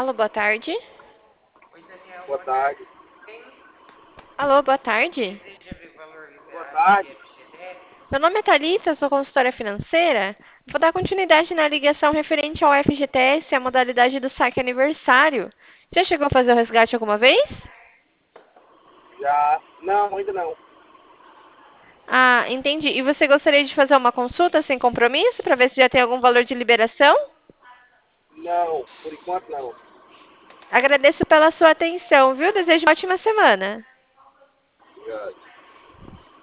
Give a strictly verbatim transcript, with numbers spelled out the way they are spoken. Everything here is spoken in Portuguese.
Alô, boa tarde. Boa tarde. Alô, boa tarde. Boa tarde. Meu nome é Thalita, sou consultora financeira. Vou dar continuidade na ligação referente ao F G T S, a modalidade do saque aniversário. Já chegou a fazer o resgate alguma vez? Já. Não, ainda não. Ah, entendi. E você gostaria de fazer uma consulta sem compromisso para ver se já tem algum valor de liberação? Não, por enquanto não. Agradeço pela sua atenção, viu? Desejo uma ótima semana. Obrigado.